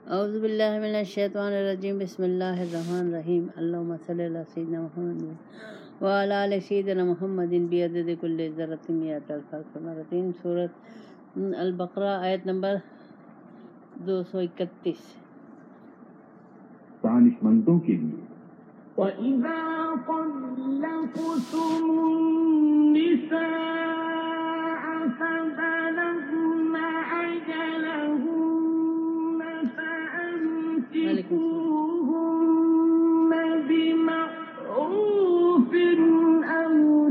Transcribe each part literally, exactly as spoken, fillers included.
اعوذ باللہ من الشیطان الرجیم بسم اللہ الرحمن الرحیم اللہم صلی علی سیدنا محمد وعلی آل سیدنا محمد بعدد کل ذرۃ مئات الف مرتين۔ سورۃ البقرہ آیت نمبر دو سو اکتیس۔ دانش مندوں کے لیے وَإِذَا طَلَّقْتُمُ النِّسَاءَ فَبَلَغْنَ أَجَلَهُنَّ فَأَمْسِكُوهُنَّ بِمَعْرُوفٍ أَوْ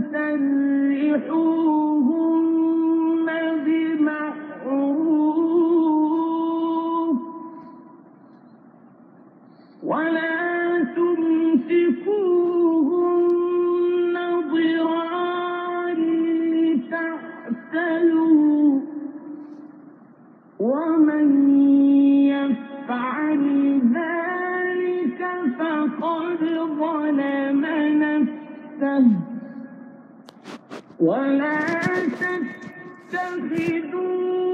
سَرِّحُوهُنَّ بِمَعْرُوفٍ وَلَا تُمْسِكُوهُنَّ ضِرَارًا لِتَعْتَدُوا وَمَن يَفْعَلْ ذَلِكَ فَقَدْ ظَلَمَ نَفْسَهُ وَلَا تَتَّخِذُوا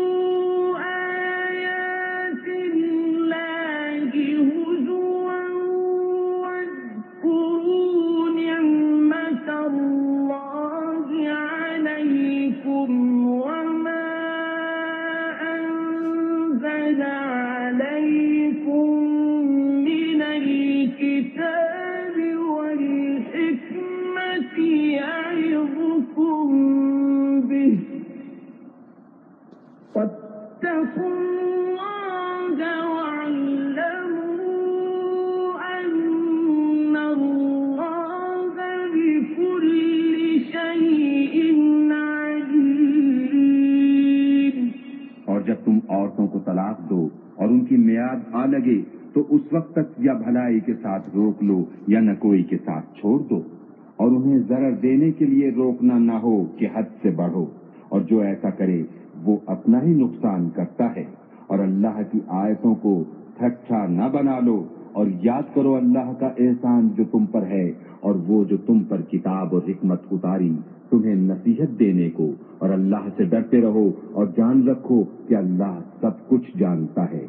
طلاق دو اور ان کی میعاد آ لگے تو اس وقت تک یا بھلائی کے ساتھ روک لو یا نکوئی کے ساتھ چھوڑ دو، اور انہیں ضرر دینے کے لیے روکنا نہ ہو کہ حد سے بڑھو، اور جو ایسا کرے وہ اپنا ہی نقصان کرتا ہے۔ اور اللہ کی آیتوں کو ٹھٹھا نہ بنا لو، اور یاد کرو اللہ کا احسان جو تم پر ہے، اور وہ جو تم پر کتاب اور حکمت اتاری تمہیں نصیحت دینے کو، اور اللہ سے ڈرتے رہو اور جان رکھو کہ اللہ سب کچھ جانتا ہے۔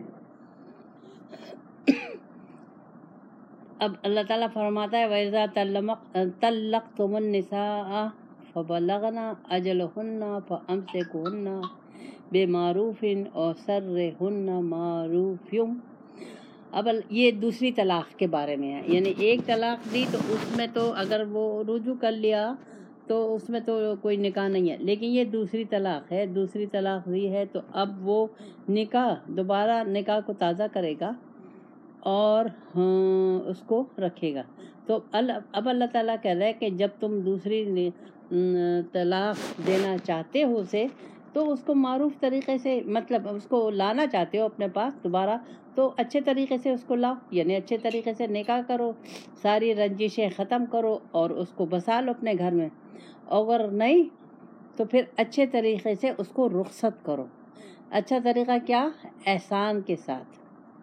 اب اللہ تعالیٰ فرماتا ہے وَإِذَا طَلَّقْتُمُ النِّسَاءَ فَبَلَغْنَ أَجَلَهُنَّ فَأَمْسِكُوهُنَّ بِمَعْرُوفٍ أَوْ سَرِّحُوهُنَّ مَعْرُوفٍ۔ اب یہ دوسری طلاق کے بارے میں ہے، یعنی ایک طلاق دی تو اس میں تو اگر وہ رجوع کر لیا تو اس میں تو کوئی نکاح نہیں ہے، لیکن یہ دوسری طلاق ہے، دوسری طلاق دی ہے تو اب وہ نکاح دوبارہ نکاح کو تازہ کرے گا اور اس کو رکھے گا۔ تو اب اللہ تعالیٰ کہہ رہا ہے کہ جب تم دوسری طلاق دینا چاہتے ہو اسے تو اس کو معروف طریقے سے، مطلب اس کو لانا چاہتے ہو اپنے پاس دوبارہ تو اچھے طریقے سے اس کو لاؤ، یعنی اچھے طریقے سے نکاح کرو، ساری رنجشیں ختم کرو اور اس کو بسا لو اپنے گھر میں، اگر نہیں تو پھر اچھے طریقے سے اس کو رخصت کرو۔ اچھا طریقہ کیا؟ احسان کے ساتھ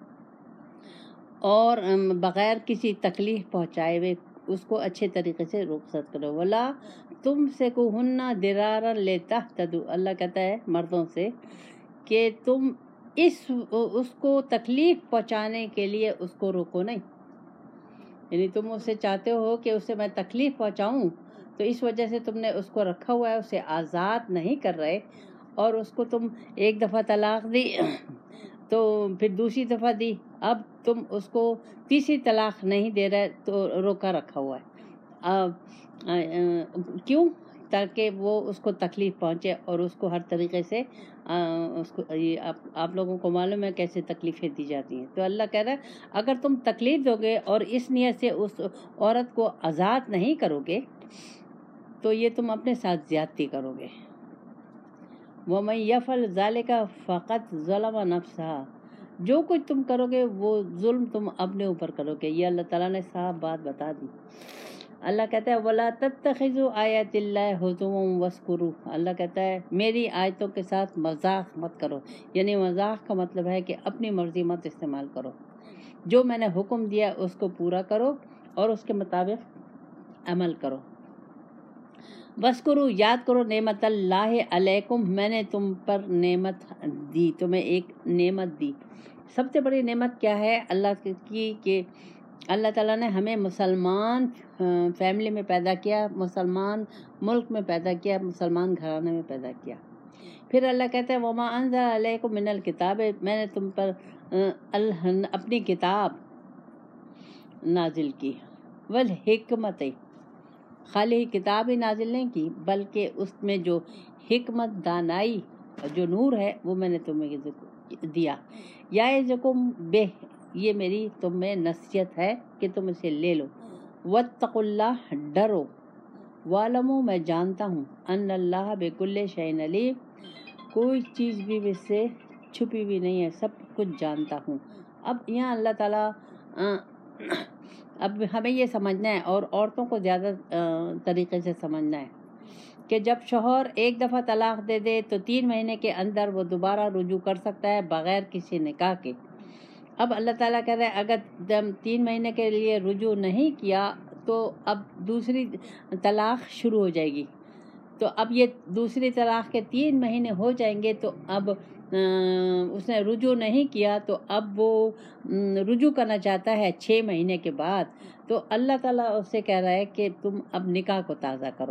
اور بغیر کسی تکلیف پہنچائے ہوئے اس کو اچھے طریقے سے رخصت کرو۔ ولا تمسکوہن ضرارا لتعتدوا، اللہ کہتا ہے مردوں سے کہ تم اس اس کو تکلیف پہنچانے کے لیے اس کو روکو نہیں، یعنی تم اسے چاہتے ہو کہ اسے میں تکلیف پہنچاؤں تو اس وجہ سے تم نے اس کو رکھا ہوا ہے، اسے آزاد نہیں کر رہے، اور اس کو تم ایک دفعہ طلاق دی تو پھر دوسری دفعہ دی، اب تم اس کو تیسری طلاق نہیں دے رہے تو روکا رکھا ہوا ہے۔ کیوں؟ تاکہ وہ اس کو تکلیف پہنچے اور اس کو ہر طریقے سے اس کو آپ لوگوں کو معلوم ہے کیسے تکلیفیں دی جاتی ہیں۔ تو اللہ کہہ رہا ہے اگر تم تکلیف دو گے اور اس نیت سے اس عورت کو آزاد نہیں کرو گے تو یہ تم اپنے ساتھ زیادتی کرو گے۔ وَمَن يَفْعَلْ ذَلِكَ فَقَدْ ظَلَمَ نَفْسَهَا، جو کچھ تم کرو گے وہ ظلم تم اپنے اوپر کرو گے۔ یہ اللہ تعالیٰ نے صاف بات بتا دی۔ اللہ کہتا ہے وَلَا تَتَّخِذُوا آیَاتِ اللَّهِ هُزُوًا وَاذْكُرُوهُ، اللہ کہتا ہے میری آیتوں کے ساتھ مذاق مت کرو، یعنی مذاق کا مطلب ہے کہ اپنی مرضی مت استعمال کرو، جو میں نے حکم دیا اس کو پورا کرو اور اس کے مطابق عمل کرو۔ وَاذْكُرُوا، یاد کرو نعمت اللہ علیکم، میں نے تم پر نعمت دی، تمہیں ایک نعمت دی، سب سے بڑی نعمت کیا ہے اللہ کی کہ اللہ تعالیٰ نے ہمیں مسلمان فیملی میں پیدا کیا، مسلمان ملک میں پیدا کیا، مسلمان گھرانے میں پیدا کیا۔ پھر اللہ کہتے ہیں وما انزل علیکم من الکتاب، میں نے تم پر اپنی کتاب نازل کی، والحکمت، خالی کتاب ہی نازل نہیں کی بلکہ اس میں جو حکمت، دانائی، جو نور ہے وہ میں نے تمہیں دیا۔ یعظکم بہ، یہ میری تم میں نصیحت ہے کہ تم اسے لے لو۔ واتقوا اللہ، ڈرو۔ وَاعْلَمُوا، میں جانتا ہوں، ان اللہ بکل شیء علیم، کوئی چیز بھی مجھ سے چھپی ہوئی نہیں ہے، سب کچھ جانتا ہوں۔ اب یہاں اللہ تعالیٰ اب ہمیں یہ سمجھنا ہے اور عورتوں کو زیادہ طریقے سے سمجھنا ہے کہ جب شوہر ایک دفعہ طلاق دے دے تو تین مہینے کے اندر وہ دوبارہ رجوع کر سکتا ہے بغیر کسی نکاح کے۔ اب اللہ تعالیٰ کہہ رہے ہیں اگر تین مہینے کے لیے رجوع نہیں کیا تو اب دوسری طلاق شروع ہو جائے گی، تو اب یہ دوسری طلاق کے تین مہینے ہو جائیں گے، تو اب اس نے رجوع نہیں کیا تو اب وہ رجوع کرنا چاہتا ہے چھ مہینے کے بعد، تو اللہ تعالیٰ اس سے کہہ رہا ہے کہ تم اب نکاح کو تازہ کرو،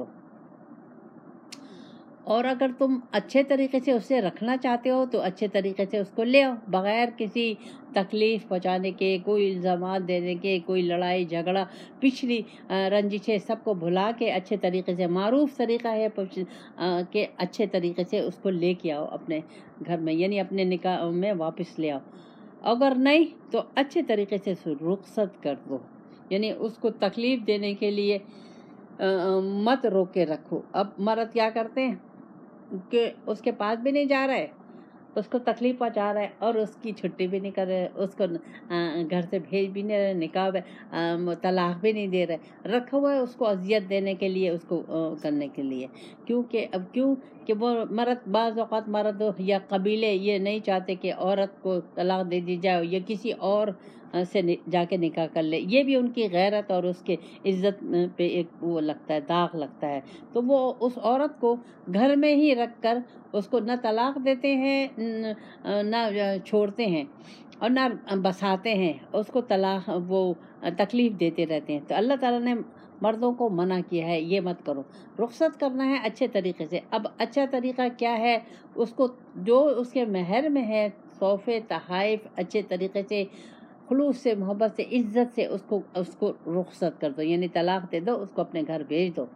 اور اگر تم اچھے طریقے سے اسے رکھنا چاہتے ہو تو اچھے طریقے سے اس کو لے آؤ، بغیر کسی تکلیف پہنچانے کے، کوئی الزامات دینے کے، کوئی لڑائی جھگڑا، پچھلی رنجشیں سب کو بھلا کے اچھے طریقے سے، معروف طریقہ ہے کہ اچھے طریقے سے اس کو لے کے آؤ اپنے گھر میں، یعنی اپنے نکاح میں واپس لے آؤ۔ اگر نہیں تو اچھے طریقے سے رخصت کر دو، یعنی اس کو تکلیف دینے کے لیے مت روک کے رکھو۔ اب مرد کیا کرتے ہیں کہ اس کے پاس بھی نہیں جا رہے، اس کو تکلیف پہنچا رہے اور اس کی چھٹی بھی نہیں کر رہے، اس کو گھر سے بھیج بھی نہیں رہے، نکاح طلاق بھی نہیں دے رہے، رکھا ہوا ہے اس کو اذیت دینے کے لیے، اس کو کرنے کے لیے۔ کیونکہ اب کیوں کہ وہ مرد، بعض اوقات مرد یا قبیلے یہ نہیں چاہتے کہ عورت کو طلاق دے دی جائے یا کسی اور سے جا کے نکاح کر لے، یہ بھی ان کی غیرت اور اس کے عزت پہ ایک وہ لگتا ہے، داغ لگتا ہے، تو وہ اس عورت کو گھر میں ہی رکھ کر اس کو نہ طلاق دیتے ہیں، نہ چھوڑتے ہیں اور نہ بساتے ہیں، اس کو طلاق وہ تکلیف دیتے رہتے ہیں۔ تو اللہ تعالیٰ نے مردوں کو منع کیا ہے یہ مت کرو، رخصت کرنا ہے اچھے طریقے سے۔ اب اچھا طریقہ کیا ہے؟ اس کو جو اس کے مہر میں ہے، تحفے، تحائف، اچھے طریقے سے، خلوص سے، محبت سے، عزت سے اس کو اس کو رخصت کر دو، یعنی طلاق دے دو، اس کو اپنے گھر بھیج دو،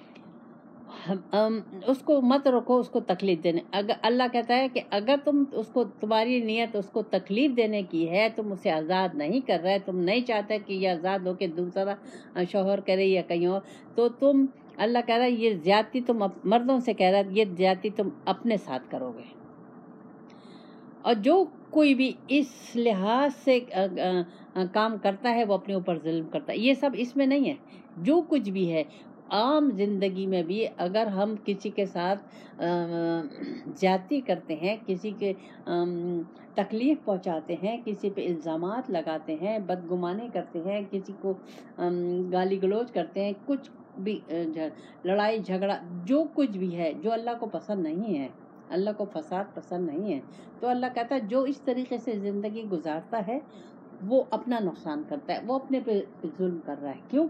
اس کو مت رکھو اس کو تکلیف دینے۔ اگر اللہ کہتا ہے کہ اگر تم اس کو، تمہاری نیت اس کو تکلیف دینے کی ہے، تم اسے آزاد نہیں کر رہے، تم نہیں چاہتے کہ یہ آزاد ہو کے دوسرا شوہر کرے یا کہیں اور، تو تم، اللہ کہہ رہا ہے یہ زیادتی تم مردوں سے کہہ رہا ہے، یہ زیادتی تم اپنے ساتھ کرو گے۔ اور جو کوئی بھی اس لحاظ سے کام کرتا ہے وہ اپنے اوپر ظلم کرتا ہے۔ یہ سب اس میں نہیں ہے، جو کچھ بھی ہے عام زندگی میں بھی اگر ہم کسی کے ساتھ زیادتی کرتے ہیں، کسی کے تکلیف پہنچاتے ہیں، کسی پہ الزامات لگاتے ہیں، بدگمانی کرتے ہیں، کسی کو گالی گلوچ کرتے ہیں، کچھ بھی لڑائی جھگڑا، جو کچھ بھی ہے جو اللہ کو پسند نہیں ہے، اللہ کو فساد پسند نہیں ہے، تو اللہ کہتا ہے جو اس طریقے سے زندگی گزارتا ہے وہ اپنا نقصان کرتا ہے، وہ اپنے پہ ظلم کر رہا ہے۔ کیوں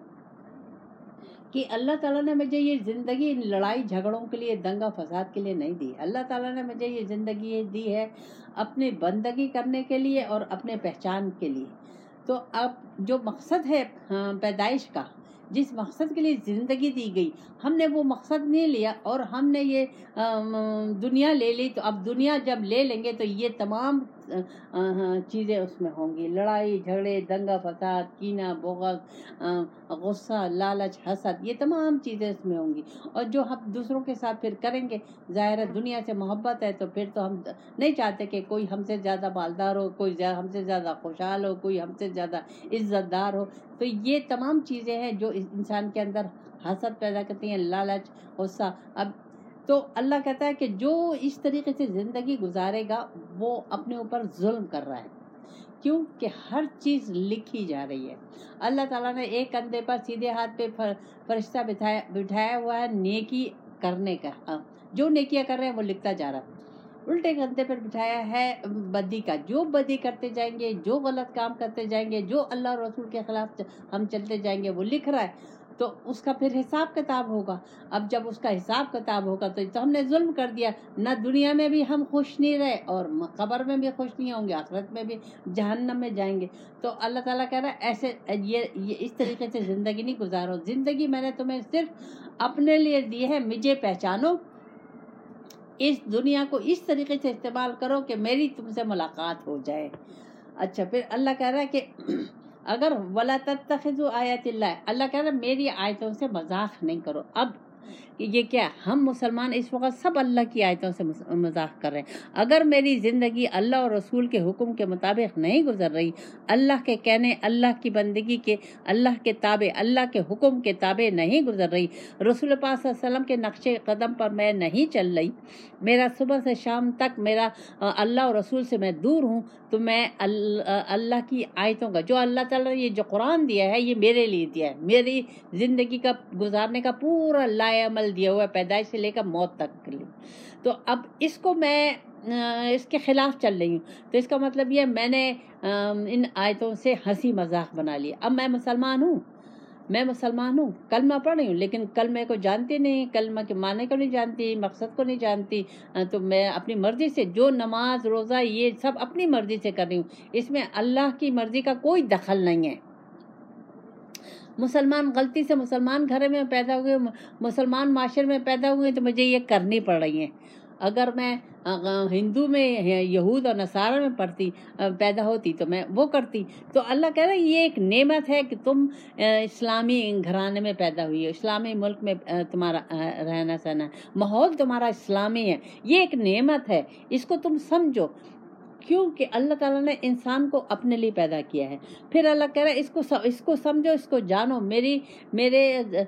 کہ اللہ تعالیٰ نے مجھے یہ زندگی لڑائی جھگڑوں کے لیے، دنگا فساد کے لیے نہیں دی، اللہ تعالیٰ نے مجھے یہ زندگی دی ہے اپنی بندگی کرنے کے لیے اور اپنے پہچان کے لیے۔ تو اب جو مقصد ہے پیدائش کا، جس مقصد کے لیے زندگی دی گئی، ہم نے وہ مقصد نہیں لیا اور ہم نے یہ دنیا لے لی، تو اب دنیا جب لے لیں گے تو یہ تمام چیزیں اس میں ہوں گی، لڑائی جھگڑے، دنگا فساد، کینہ، بغض، غصہ، لالچ، حسد، یہ تمام چیزیں اس میں ہوں گی۔ اور جو ہم دوسروں کے ساتھ پھر کریں گے، ظاہر ہے دنیا سے محبت ہے تو پھر تو ہم نہیں چاہتے کہ کوئی ہم سے زیادہ مالدار ہو، کوئی ہم سے زیادہ خوشحال ہو، کوئی ہم سے زیادہ عزت دار ہو، تو یہ تمام چیزیں ہیں جو انسان کے اندر حسد پیدا کرتی ہیں، لالچ، غصہ۔ اب تو اللہ کہتا ہے کہ جو اس طریقے سے زندگی گزارے گا وہ اپنے اوپر ظلم کر رہا ہے۔ کیوں کہ ہر چیز لکھی جا رہی ہے۔ اللہ تعالیٰ نے ایک کندھے پر سیدھے ہاتھ پہ فرشتہ بٹھایا ہوا ہے نیکی کرنے کا، جو نیکیاں کر رہے ہیں وہ لکھتا جا رہا ہے، الٹے کندھے پر بٹھایا ہے بدی کا. جو بدی کرتے جائیں گے, جو غلط کام کرتے جائیں گے, جو اللہ اور رسول کے خلاف ہم چلتے جائیں گے, وہ لکھ رہا ہے, تو اس کا پھر حساب کتاب ہوگا. اب جب اس کا حساب کتاب ہوگا تو, تو ہم نے ظلم کر دیا. نہ دنیا میں بھی ہم خوش نہیں رہے, اور قبر میں بھی خوش نہیں ہوں گے, آخرت میں بھی جہنم میں جائیں گے. تو اللہ تعالیٰ کہہ رہا ہے ایسے یہ, یہ اس طریقے سے زندگی نہیں گزارو. زندگی میں نے تمہیں صرف اپنے لیے دی ہے, مجھے پہچانو, اس دنیا کو اس طریقے سے استعمال کرو کہ میری تم سے ملاقات ہو جائے. اچھا, پھر اللہ کہہ رہا ہے کہ اگر وَلَا تَتَّخِذُوا آیَاتِ اللَّهِ, اللہ کہہ رہا ہے میری آیتوں سے مذاق نہیں کرو. اب یہ کیا, ہم مسلمان اس وقت سب اللہ کی آیتوں سے مذاق کر رہے ہیں. اگر میری زندگی اللہ اور رسول کے حکم کے مطابق نہیں گزر رہی, اللہ کے کہنے, اللہ کی بندگی کے, اللہ کے تابع, اللہ کے حکم کے تابع نہیں گزر رہی, رسول پاک صلی اللہ علیہ وسلم کے نقش قدم پر میں نہیں چل رہی, میرا صبح سے شام تک میرا اللہ اور رسول سے میں دور ہوں, تو میں اللہ کی آیتوں کا, جو اللہ تعالیٰ نے یہ جو قرآن دیا ہے, یہ میرے لیے دیا ہے, میری زندگی کا گزارنے کا پورا لائے عمل دیا ہوا ہے, پیدائش سے لے کر موت تک کے لیے. تو اب اس کو میں اس کے خلاف چل رہی ہوں, تو اس کا مطلب یہ میں نے ان آیتوں سے ہنسی مذاق بنا لیا. اب میں مسلمان ہوں, میں مسلمان ہوں, کلمہ پڑھ رہی ہوں, لیکن کلمے کو جانتی نہیں, کلمہ کے معنی کو نہیں جانتی, مقصد کو نہیں جانتی, تو میں اپنی مرضی سے جو نماز روزہ یہ سب اپنی مرضی سے کر رہی ہوں, اس میں اللہ کی مرضی کا کوئی دخل نہیں ہے. مسلمان غلطی سے مسلمان گھر میں پیدا ہوئے, مسلمان معاشرے میں پیدا ہوئے, تو مجھے یہ کرنی پڑ رہی ہیں. اگر میں ہندو میں, یہود اور نصارہ میں پڑھتی پیدا ہوتی تو میں وہ کرتی. تو اللہ کہہ رہا ہے یہ ایک نعمت ہے کہ تم اسلامی گھرانے میں پیدا ہوئی ہو, اسلامی ملک میں تمہارا رہنا سہنا, ماحول تمہارا اسلامی ہے, یہ ایک نعمت ہے, اس کو تم سمجھو, کیونکہ اللہ تعالیٰ نے انسان کو اپنے لیے پیدا کیا ہے. پھر اللہ کہہ رہا ہے اس کو اس کو سمجھو, اس کو جانو. میری میرے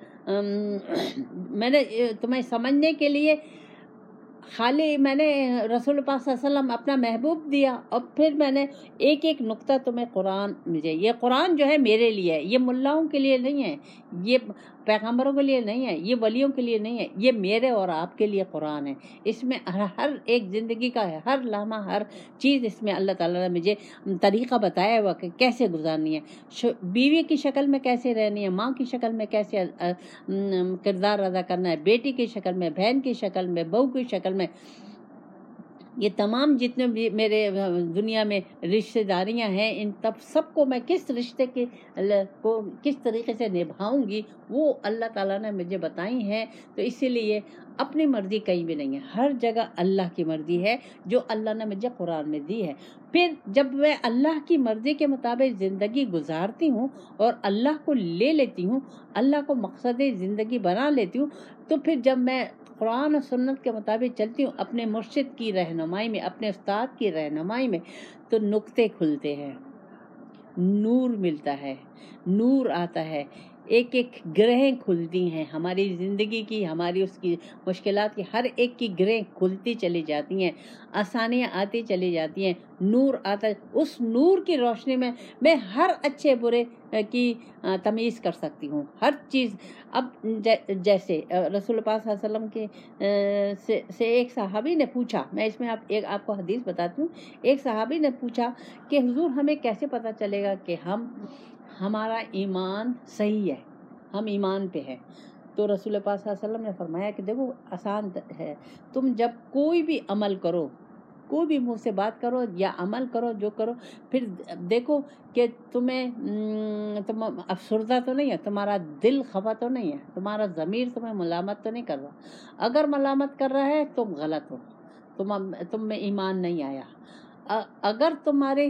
میں نے تمہیں سمجھنے کے لیے خالی میں نے رسول پاک صلی اللہ علیہ وسلم اپنا محبوب دیا, اور پھر میں نے ایک ایک نقطہ تمہیں قرآن مجھے, یہ قرآن جو ہے میرے لیے ہے, یہ ملاؤں کے لیے نہیں ہے, یہ پیغمبروں کے لیے نہیں ہے, یہ ولیوں کے لیے نہیں ہے, یہ میرے اور آپ کے لیے قرآن ہے. اس میں ہر ایک زندگی کا ہر لمحہ, ہر چیز اس میں اللہ تعالیٰ نے مجھے طریقہ بتایا ہوا کہ کیسے گزارنی ہے, بیوی کی شکل میں کیسے رہنی ہے, ماں کی شکل میں کیسے کردار ادا کرنا ہے, بیٹی کی شکل میں, بہن کی شکل میں, بہو کی شکل میں. یہ تمام جتنے بھی میرے دنیا میں رشتہ داریاں ہیں, ان تب سب کو میں کس رشتے کے کو کس طریقے سے نبھاؤں گی, وہ اللہ تعالیٰ نے مجھے بتائی ہیں. تو اسی لیے اپنی مرضی کہیں بھی نہیں ہے, ہر جگہ اللہ کی مرضی ہے جو اللہ نے مجھے قرآن میں دی ہے. پھر جب میں اللہ کی مرضی کے مطابق زندگی گزارتی ہوں اور اللہ کو لے لیتی ہوں, اللہ کو مقصد زندگی بنا لیتی ہوں, تو پھر جب میں قرآن و سنت کے مطابق چلتی ہوں, اپنے مرشد کی رہنمائی میں, اپنے استاد کی رہنمائی میں, تو نقطے کھلتے ہیں, نور ملتا ہے, نور آتا ہے, ایک ایک گرہیں کھلتی ہیں ہماری زندگی کی, ہماری اس کی مشکلات کی ہر ایک کی گرہیں کھلتی چلی جاتی ہیں, آسانیاں آتی چلی جاتی ہیں, نور آتا ہے. اس نور کی روشنی میں میں ہر اچھے برے کی تمیز کر سکتی ہوں, ہر چیز. اب جیسے رسول پاک صلی اللہ علیہ وسلم کے سے, سے ایک صحابی نے پوچھا, میں اس میں آپ ایک آپ کو حدیث بتاتی ہوں. ایک صحابی نے پوچھا کہ حضور ہمیں کیسے پتہ چلے گا کہ ہم ہمارا ایمان صحیح ہے, ہم ایمان پہ ہیں. تو رسول پاک صلی اللہ علیہ وسلم نے فرمایا کہ دیکھو آسان ہے, تم جب کوئی بھی عمل کرو, کوئی بھی منہ سے بات کرو یا عمل کرو, جو کرو, پھر دیکھو کہ تمہیں تم افسردہ تو نہیں ہے, تمہارا دل خفا تو نہیں ہے, تمہارا ضمیر تمہیں ملامت تو نہیں کر رہا. اگر ملامت کر رہا ہے تم غلط ہو, تم تم میں ایمان نہیں آیا. اگر تمہارے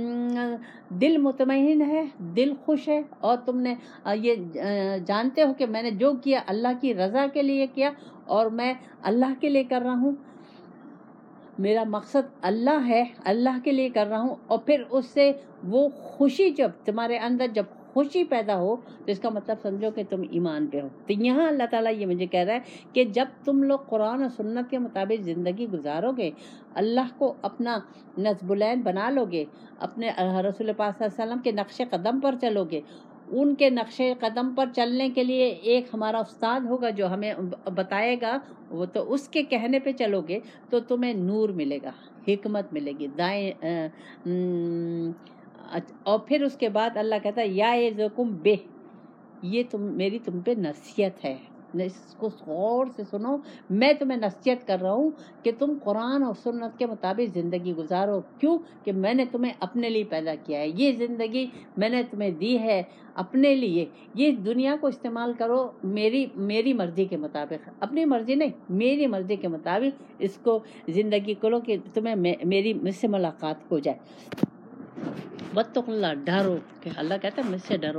دل مطمئن ہے, دل خوش ہے, اور تم نے یہ جانتے ہو کہ میں نے جو کیا اللہ کی رضا کے لیے کیا, اور میں اللہ کے لیے کر رہا ہوں, میرا مقصد اللہ ہے, اللہ کے لیے کر رہا ہوں, اور پھر اس سے وہ خوشی, جب تمہارے اندر جب خوشی پیدا ہو, تو اس کا مطلب سمجھو کہ تم ایمان پہ ہو. تو یہاں اللہ تعالیٰ یہ مجھے کہہ رہا ہے کہ جب تم لوگ قرآن و سنت کے مطابق زندگی گزارو گے, اللہ کو اپنا نصب العین بنا لو گے, اپنے رسول پاک صلی اللہ علیہ وسلم کے نقش قدم پر چلو گے, ان کے نقش قدم پر چلنے کے لیے ایک ہمارا استاد ہوگا جو ہمیں بتائے گا، وہ تو اس کے کہنے پہ چلو گے تو تمہیں نور ملے گا، حکمت ملے گی دائیں. اور پھر اس کے بعد اللہ کہتا ہے یا یعظکم بہ، یہ تم میری تم پہ نصیحت ہے، اس کو غور سے سنو، میں تمہیں نصیحت کر رہا ہوں کہ تم قرآن اور سنت کے مطابق زندگی گزارو. کیوں کہ میں نے تمہیں اپنے لیے پیدا کیا ہے، یہ زندگی میں نے تمہیں دی ہے اپنے لیے، یہ دنیا کو استعمال کرو میری میری مرضی کے مطابق، اپنی مرضی نہیں، میری مرضی کے مطابق اس کو زندگی کرو کہ تمہیں میری مجھ سے ملاقات ہو جائے. واتقوا اللہ، ڈرو، کہ اللہ کہتا ہے مجھ سے ڈرو.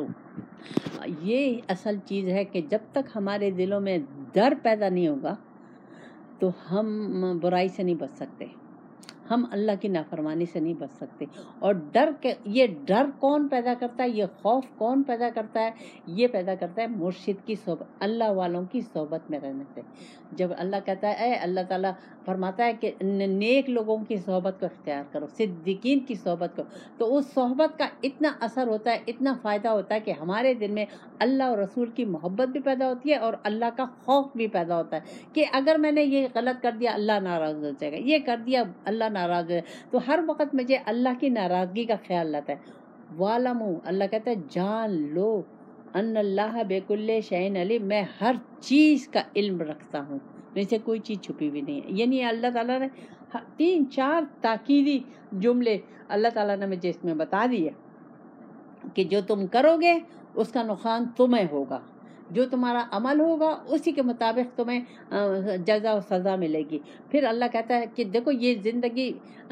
یہ اصل چیز ہے کہ جب تک ہمارے دلوں میں ڈر پیدا نہیں ہوگا تو ہم برائی سے نہیں بچ سکتے، ہم اللہ کی نافرمانی سے نہیں بچ سکتے. اور ڈر کے یہ ڈر کون پیدا کرتا ہے، یہ خوف کون پیدا کرتا ہے، یہ پیدا کرتا ہے مرشد کی صحبت، اللہ والوں کی صحبت میں رہنے سے. جب اللہ کہتا ہے، اے اللہ تعالیٰ فرماتا ہے کہ نیک لوگوں کی صحبت کو اختیار کرو، صدیقین کی صحبت کو، تو اس صحبت کا اتنا اثر ہوتا ہے، اتنا فائدہ ہوتا ہے کہ ہمارے دل میں اللہ اور رسول کی محبت بھی پیدا ہوتی ہے اور اللہ کا خوف بھی پیدا ہوتا ہے کہ اگر میں نے یہ غلط کر دیا اللہ ناراض ہو جائے گا، یہ کر دیا اللہ ناراض ہے، تو ہر وقت مجھے اللہ کی ناراضگی کا خیال رہتا ہے. وَاعْلَمُوا، اللہ کہتا ہے جان لو، ان اللہ بِكُلِّ شَيْءٍ عَلِيمٌ، میں ہر چیز کا علم رکھتا ہوں، میں سے کوئی چیز چھپی بھی نہیں ہے. یعنی اللہ تعالیٰ نے تین چار تاکیدی جملے اللہ تعالیٰ نے مجھے اس میں بتا دیے کہ جو تم کرو گے اس کا نقصان تمہیں ہوگا، جو تمہارا عمل ہوگا اسی کے مطابق تمہیں جزا و سزا ملے گی. پھر اللہ کہتا ہے کہ دیکھو یہ زندگی،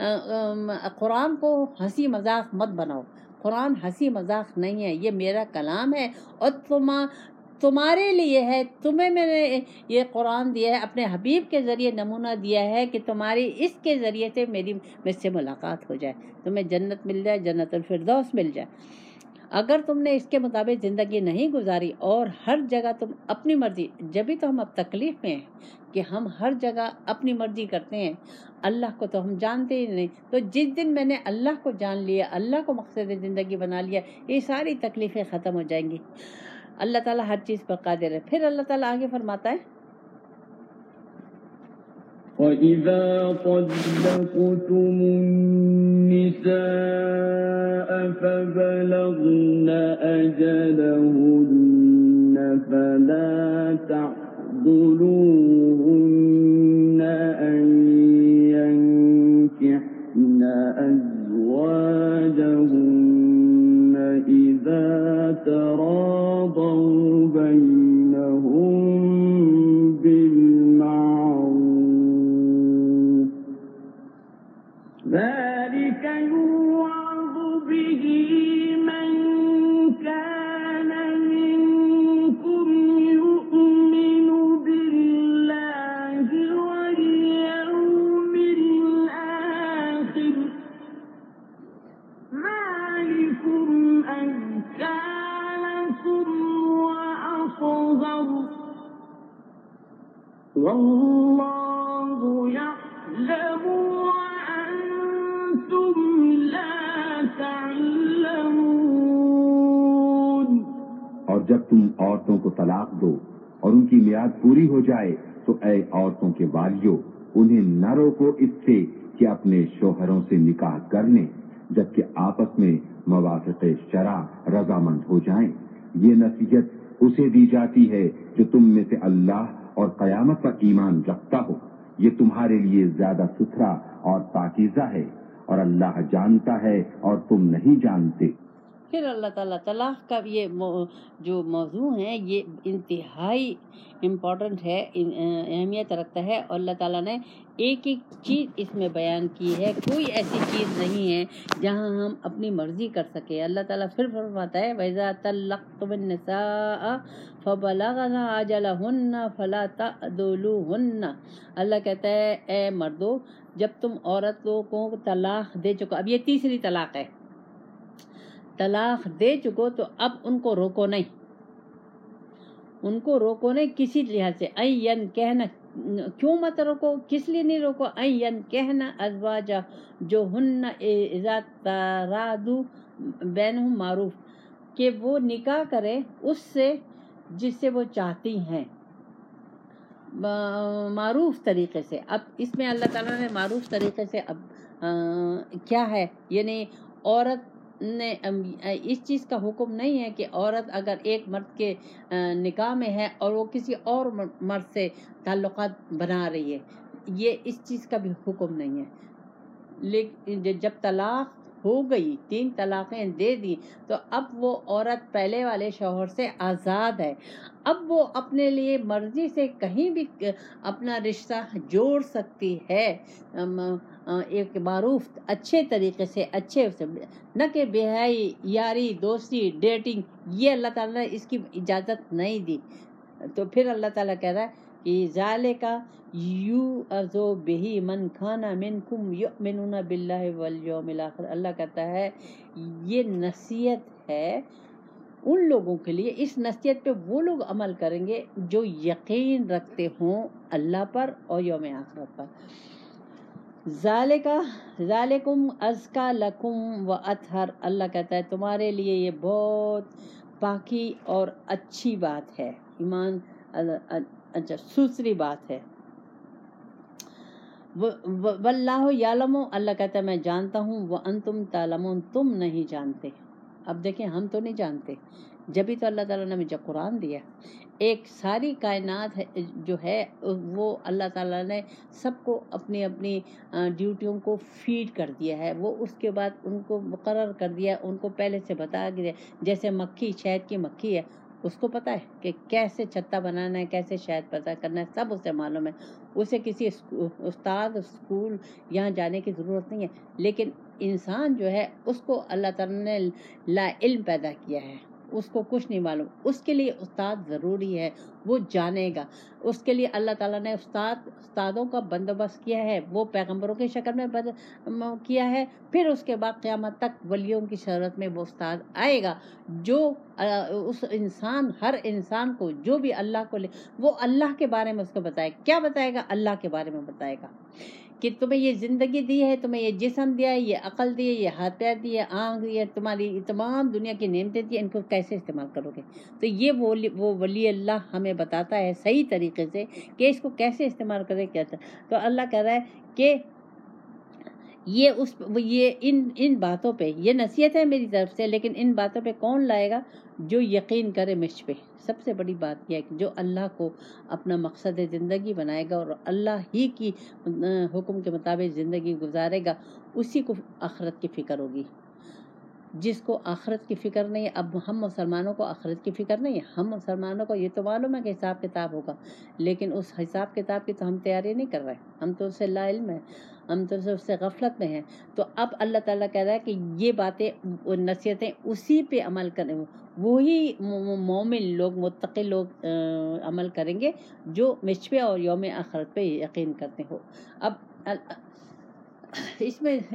قرآن کو ہنسی مذاق مت بناؤ، قرآن ہنسی مذاق نہیں ہے، یہ میرا کلام ہے اور تم تمہارے لیے ہے، تمہیں میں نے یہ قرآن دیا ہے، اپنے حبیب کے ذریعے نمونہ دیا ہے کہ تمہاری اس کے ذریعے سے میری مجھ سے ملاقات ہو جائے، تمہیں جنت مل جائے، جنت الفردوس مل جائے. اگر تم نے اس کے مطابق زندگی نہیں گزاری اور ہر جگہ تم اپنی مرضی، جبھی تو ہم اب تکلیف میں ہیں کہ ہم ہر جگہ اپنی مرضی کرتے ہیں، اللہ کو تو ہم جانتے ہی نہیں. تو جس دن میں نے اللہ کو جان لیا، اللہ کو مقصد زندگی بنا لیا، یہ ساری تکلیفیں ختم ہو جائیں گی. اللہ تعالیٰ ہر چیز پر قادر ہے. پھر اللہ تعالیٰ آگے فرماتا ہے وَإِذَا طَلَّقْتُمُ النِّسَاءَ فَبَلَغْنَ أَجَلَهُنَّ فَلَا تَعْضُلُوهُنَّ أَن يَنكِحْنَ أَزْوَاجَهُنَّ إِذَا تَرَاضَوْا بَيْنَهُم بِالْمَعْرُوفِ ذَلِكَ يُوعَظُ بِهِ مَن كَانَ مِنكُمْ يُؤْمِنُ بِاللَّهِ وَالْيَوْمِ الْآخِرِ ذَلِكُمْ أَزْكَىٰ لَكُمْ وَأَطْهَرُ وَاللَّهُ يَعْلَمُ وَأَنتُمْ لَا تَعْلَمُونَ. اور جب تم عورتوں کو طلاق دو اور ان کی میعاد پوری ہو جائے تو اے عورتوں کے والیو انہیں نہ روکو اس سے کہ اپنے شوہروں سے نکاح کر لیں جبکہ آپس میں موافق شرع رضامند ہو جائیں. یہ نصیحت اسے دی جاتی ہے جو تم میں سے اللہ اور قیامت پر ایمان رکھتا ہو. یہ تمہارے لیے زیادہ ستھرا اور پاکیزہ ہے اور اللہ جانتا ہے اور تم نہیں جانتے. پھر اللہ تعالیٰ طلاق کا یہ جو موضوع ہے یہ انتہائی امپورٹنٹ ہے، اہمیت رکھتا ہے، اور اللہ تعالیٰ نے ایک ایک چیز اس میں بیان کی ہے. کوئی ایسی چیز نہیں ہے جہاں ہم اپنی مرضی کر سکیں. اللہ تعالیٰ پھر فرماتا ہے وَإِذَا طَلَّقْتُمُ النِّسَاءَ فَبَلَغْنَ أَجَلَهُنَّ فَلَا تَعْضُلُوهُنَّ. اللہ کہتا ہے اے مردو جب تم عورتوں کو طلاق دے چکو، اب یہ تیسری طلاق ہے، طلاق دے چکو تو اب ان کو روکو نہیں، ان کو روکو نہیں کسی لحاظ سے. این کہنا، کیوں مت روکو، کس لیے نہیں روکو؟ این کہنا ازواجہ جو ہن اذا ترادو بینہم معروف، کہ وہ نکاح کرے اس سے جس سے وہ چاہتی ہیں معروف طریقے سے. اب اس میں اللہ تعالیٰ نے معروف طریقے سے اب آ, کیا ہے، یعنی عورت نے اس چیز کا حکم نہیں ہے کہ عورت اگر ایک مرد کے نکاح میں ہے اور وہ کسی اور مرد سے تعلقات بنا رہی ہے، یہ اس چیز کا بھی حکم نہیں ہے. لیکن جب طلاق ہو گئی، تین طلاقیں دے دی، تو اب وہ عورت پہلے والے شوہر سے آزاد ہے. اب وہ اپنے لیے مرضی سے کہیں بھی اپنا رشتہ جوڑ سکتی ہے، ایک معروف اچھے طریقے سے، اچھے سے، نہ کہ بے حیائی، یاری، دوستی، ڈیٹنگ. یہ اللہ تعالیٰ نے اس کی اجازت نہیں دی. تو پھر اللہ تعالیٰ کہہ رہا ہے کہ ذالک یوعظ بہ من کان منکم یؤمنون باللہ والیوم الاخر. اللہ کہتا ہے یہ نصیحت ہے ان لوگوں کے لیے، اس نصیحت پہ وہ لوگ عمل کریں گے جو یقین رکھتے ہوں اللہ پر اور یوم آخرت پر. ذالک ذالکم ازکا لکم و اطہر. اللہ کہتا ہے تمہارے لیے یہ بہت پاکی اور اچھی بات ہے، ایمان اچھا سوسری بات ہے. واللہ یعلم. اللہ کہتا ہے میں جانتا ہوں، وانتم تعلمون. تم نہیں جانتے. اب دیکھیں ہم تو نہیں جانتے، جبھی تو اللہ تعالیٰ نے مجھے قرآن دیا. ایک ساری کائنات ہے جو ہے وہ اللہ تعالیٰ نے سب کو اپنی اپنی ڈیوٹیوں کو فیڈ کر دیا ہے. وہ اس کے بعد ان کو مقرر کر دیا، ان کو پہلے سے بتا دیا. جیسے مکھی، شہد کی مکھی ہے، اس کو پتہ ہے کہ کیسے چھتا بنانا ہے، کیسے شہد پتہ کرنا ہے، سب اسے معلوم ہے. اسے کسی استاد اسکول یہاں جانے کی ضرورت نہیں ہے. لیکن انسان جو ہے اس کو اللہ تعالیٰ نے لا علم پیدا کیا ہے، اس کو کچھ نہیں معلوم. اس کے لیے استاد ضروری ہے، وہ جانے گا. اس کے لیے اللہ تعالیٰ نے استاد استادوں کا بندوبست کیا ہے، وہ پیغمبروں کی شکل میں کیا ہے. پھر اس کے بعد قیامت تک ولیوں کی صورت میں وہ استاد آئے گا جو اس انسان، ہر انسان کو جو بھی اللہ کو لے، وہ اللہ کے بارے میں اس کو بتائے. کیا بتائے گا؟ اللہ کے بارے میں بتائے گا کہ تمہیں یہ زندگی دی ہے، تمہیں یہ جسم دیا ہے، یہ عقل دی ہے، یہ ہاتھ پیر دی ہے، آنکھ دی ہے، تمہاری تمام دنیا کی نعمتیں دی ہیں، ان کو کیسے استعمال کرو گے. تو یہ وہ ولی اللہ ہمیں بتاتا ہے صحیح طریقے سے کہ اس کو کیسے استعمال کرے. کیسے. تو اللہ کہہ رہا ہے کہ یہ اس یہ ان ان باتوں پہ، یہ نصیحت ہے میری طرف سے، لیکن ان باتوں پہ کون لائے گا؟ جو یقین کرے مجھ پہ. سب سے بڑی بات یہ ہے کہ جو اللہ کو اپنا مقصد زندگی بنائے گا اور اللہ ہی کی حکم کے مطابق زندگی گزارے گا، اسی کو آخرت کی فکر ہوگی. جس کو آخرت کی فکر نہیں ہے، اب ہم مسلمانوں کو آخرت کی فکر نہیں ہے. ہم مسلمانوں کو یہ تو معلوم ہے کہ حساب کتاب ہوگا، لیکن اس حساب کتاب کی تو ہم تیاری نہیں کر رہے. ہم تو اس سے لا علم ہیں، ہم تو اس سے غفلت میں ہیں. تو اب اللہ تعالیٰ کہہ رہا ہے کہ یہ باتیں، نصیحتیں اسی پہ عمل کریں، وہی مومن لوگ، متقی لوگ عمل کریں گے جو مجھ پہ اور یوم آخرت پہ یقین کرتے ہو. اب اس میں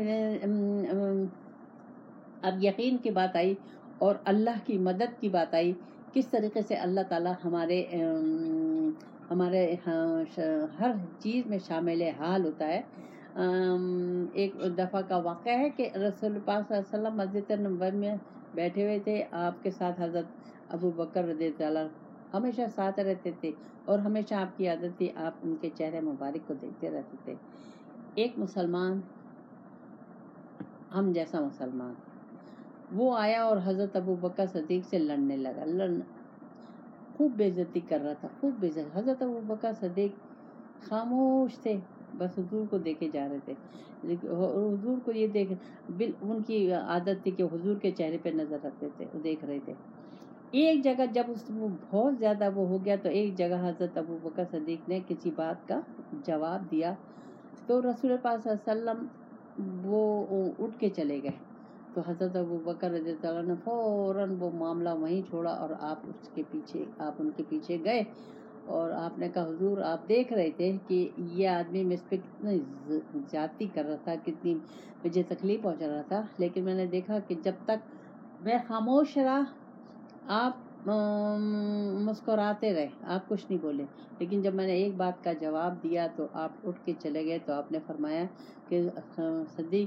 اب یقین کی بات آئی اور اللہ کی مدد کی بات آئی. کس طریقے سے اللہ تعالیٰ ہمارے ہمارے ہر چیز میں شامل حال ہوتا ہے. ایک دفعہ کا واقعہ ہے کہ رسول پاک صلی اللہ علیہ وسلم مسجد نبوی میں بیٹھے ہوئے تھے. آپ کے ساتھ حضرت ابو بکر رضی اللہ عنہ ہمیشہ ساتھ رہتے تھے اور ہمیشہ آپ کی عادت تھی آپ ان کے چہرے مبارک کو دیکھتے رہتے تھے. ایک مسلمان، ہم جیسا مسلمان، وہ آیا اور حضرت ابو بکر صدیق سے لڑنے لگا. لڑنا خوب بے عزتی کر رہا تھا، خوب بے عزتی. حضرت ابو بکر صدیق خاموش تھے، بس حضور کو دیکھے جا رہے تھے. حضور کو یہ دیکھ بل ان کی عادت تھی کہ حضور کے چہرے پہ نظر رکھتے تھے، وہ دیکھ رہے تھے. ایک جگہ جب اس وہ بہت زیادہ وہ ہو گیا تو ایک جگہ حضرت ابو بکر صدیق نے کسی بات کا جواب دیا تو رسول پاک صلی اللہ علیہ وسلم وہ اٹھ کے چلے گئے. تو حضرت ابو بکر رضی اللہ عنہ نے فوراً وہ معاملہ وہیں چھوڑا اور آپ اس کے پیچھے آپ ان کے پیچھے گئے اور آپ نے کہا حضور آپ دیکھ رہے تھے کہ یہ آدمی مجھ پہ کتنی زیادتی کر رہا تھا، کتنی مجھے تکلیف پہنچا رہا تھا، لیکن میں نے دیکھا کہ جب تک میں خاموش رہا آپ مسکراتے رہے، آپ کچھ نہیں بولے. لیکن جب میں نے ایک بات کا جواب دیا تو آپ اٹھ کے چلے گئے. تو آپ نے فرمایا کہ صدیق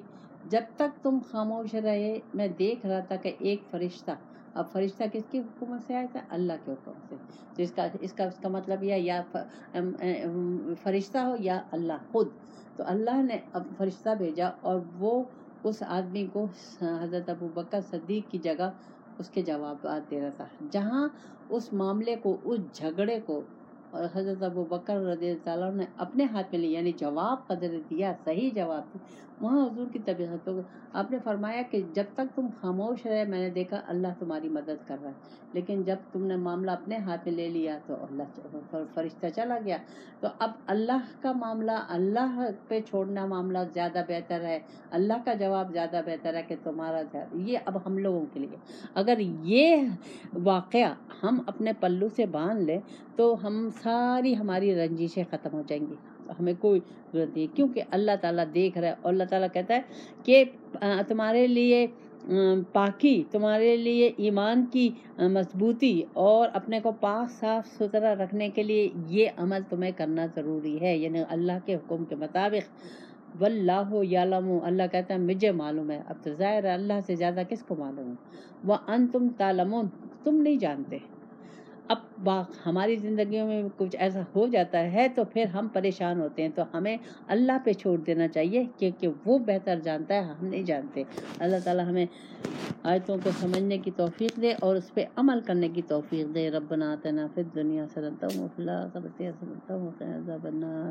جب تک تم خاموش رہے میں دیکھ رہا تھا کہ ایک فرشتہ، اب فرشتہ کس کی حکومت سے آیا تھا؟ اللہ کے حکم سے. تو اس کا اس کا اس کا مطلب یہ یا فرشتہ ہو یا اللہ خود. تو اللہ نے اب فرشتہ بھیجا اور وہ اس آدمی کو حضرت ابوبکر صدیق کی جگہ اس کے جوابات دے رہا تھا. جہاں اس معاملے کو، اس جھگڑے کو حضرت ابوبکر رضی اللہ عنہ نے اپنے ہاتھ میں لی، یعنی جواب قدر دیا، صحیح جواب دیا، وہاں حضور کی طبیعت ہو. آپ نے فرمایا کہ جب تک تم خاموش رہے میں نے دیکھا اللہ تمہاری مدد کر رہا ہے، لیکن جب تم نے معاملہ اپنے ہاتھ میں لے لیا تو اللہ فرشتہ چلا گیا. تو اب اللہ کا معاملہ اللہ پہ چھوڑنا معاملہ زیادہ بہتر ہے، اللہ کا جواب زیادہ بہتر ہے کہ تمہارا زیادہ. یہ اب ہم لوگوں کے لیے اگر یہ واقعہ ہم اپنے پلو سے باندھ لیں تو ہم ساری ہماری رنجشیں ختم ہو جائیں گی، ہمیں کوئی ضرورت نہیں، کیونکہ اللہ تعالیٰ دیکھ رہا ہے. اور اللہ تعالیٰ کہتا ہے کہ تمہارے لیے پاکی، تمہارے لیے ایمان کی مضبوطی اور اپنے کو پاک صاف ستھرا رکھنے کے لیے یہ عمل تمہیں کرنا ضروری ہے، یعنی اللہ کے حکم کے مطابق. واللہ یعلم، اللہ کہتا ہے مجھے معلوم ہے. اب تو ظاہر ہے اللہ سے زیادہ کس کو معلوم ہے. وانتم تعلمون، تم نہیں جانتے. اب ہماری زندگیوں میں کچھ ایسا ہو جاتا ہے تو پھر ہم پریشان ہوتے ہیں، تو ہمیں اللہ پہ چھوڑ دینا چاہیے کیونکہ وہ بہتر جانتا ہے، ہم نہیں جانتے. اللہ تعالیٰ ہمیں آیتوں کو سمجھنے کی توفیق دے اور اس پہ عمل کرنے کی توفیق دے. ربنا آتنا فی الدنیا حسنۃ وفی الآخرۃ حسنۃ وقنا عذاب النار.